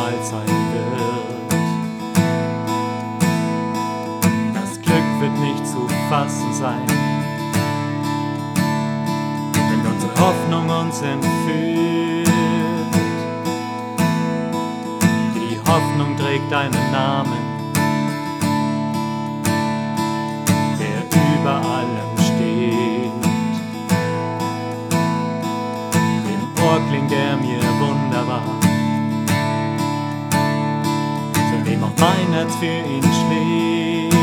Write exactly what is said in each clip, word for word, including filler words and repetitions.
einmal sein wird. Das Glück wird nicht zu fassen sein, wenn unsere Hoffnung uns entführt. Die Hoffnung trägt deinen Namen, der über allem steht. Im Ohr klingt er mir wunderbar, seitdem auch mein Herz für ihn schlägt.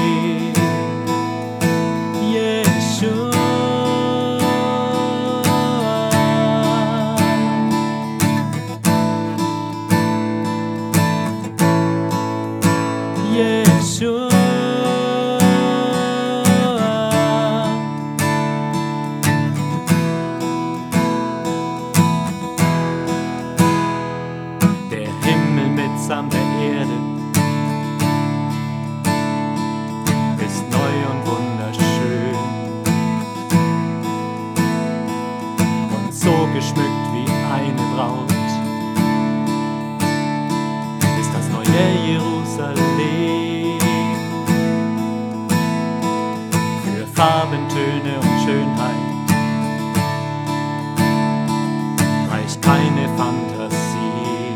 Jeshua, Jeshua, der Himmel mitsamt der Erde ist neu und wunderschön und so geschmückt wie eine Braut ist das neue Jerusalem. Für Farben, Töne und Schönheit reicht keine Fantasie.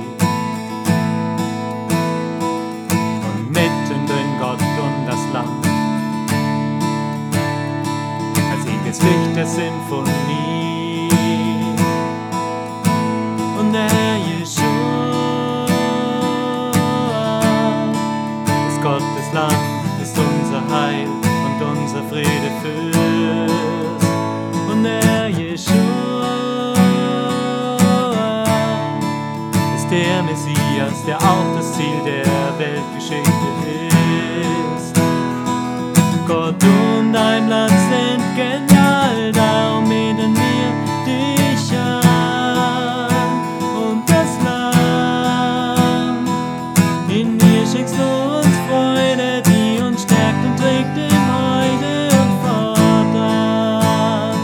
Und mittendrin Gott und das Lamm als ewiges Licht der Sinfonie. Und der Herr Jeshua ist Gottes Lamm, ist unser Heil und unser Friedefürst. Und der Herr Jeshua ist der Messias, der auch das Ziel der Weltgeschichte ist. Gott und dein Land sind genial, darum beten wir dich an. Und das Lamm, in dir schenkst du uns Freude, die uns stärkt und trägt im Heute und fortan.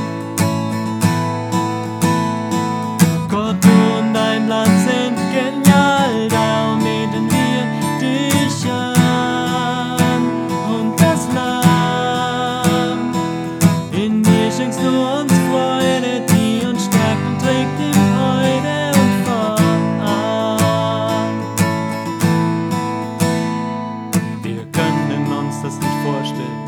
Gott und dein Land sind genial, darum beten wir dich an. Und das Lamm, in dir schenkst du uns Freude, die uns stärkt und trägt im Heute und fortan. Wir können uns das nicht vorstellen,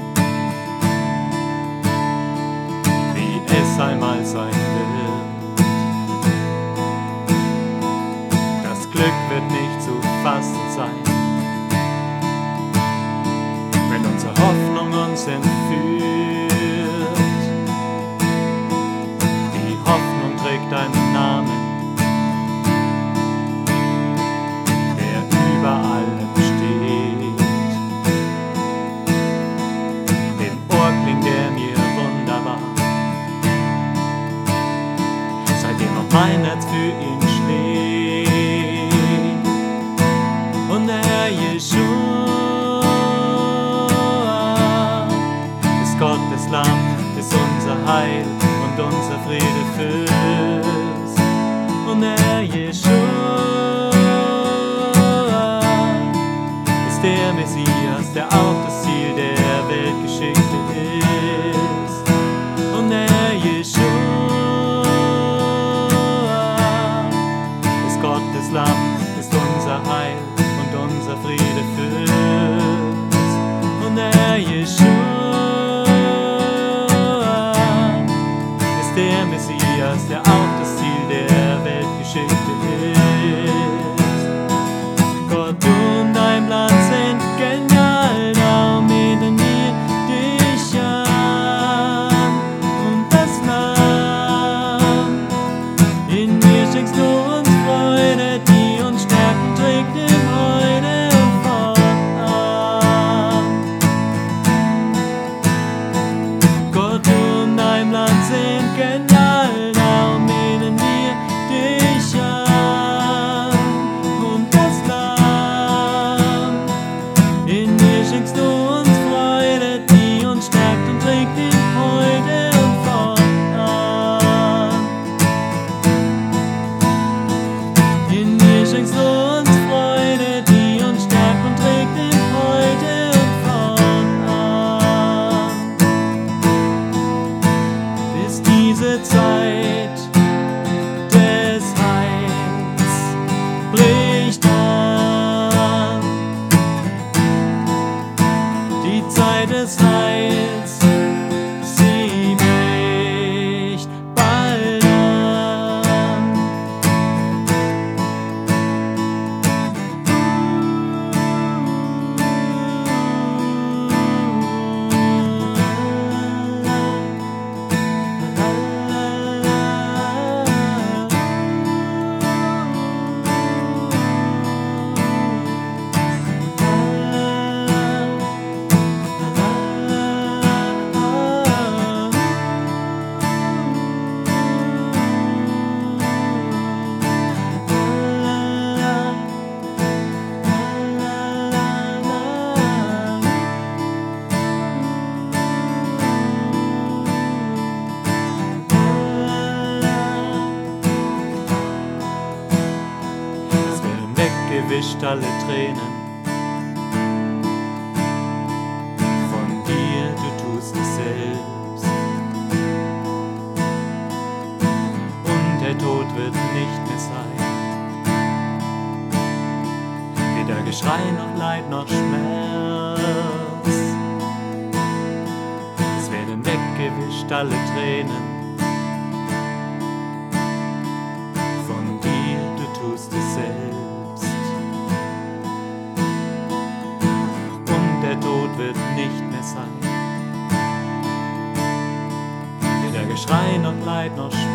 wie es einmal sein wird. Das Glück wird nicht zu fassen sein, wenn unsere Hoffnung uns entführt. Die Hoffnung trägt deinen Namen, der über allem steht. Im Ohr klingt er mir wunderbar, seitdem auch mein Herz für ihn schlägt. Und der Herr Jeshua ist Gottes Lamm, ist unser Heil und unser Friedefürst. Und der Herr Jeshua ist der Messias, der auch das Ziel der Weltgeschichte ist. Und der Herr Jeshua ist Gottes Lamm, ist unser Heil und unser Friedefürst. Und der Herr Jeshua ist der Messias, der auch das Ziel der Weltgeschichte ist. Gott und dein Land sind genial, darum beten weggewischt alle Tränen von dir, du tust es selbst. Und der Tod wird nicht mehr sein, weder Geschrei noch Leid noch Schmerz. Es werden weggewischt alle Tränen von dir, du tust es selbst. Und der Tod wird nicht mehr sein, weder Geschrei noch Leid noch Schmerz.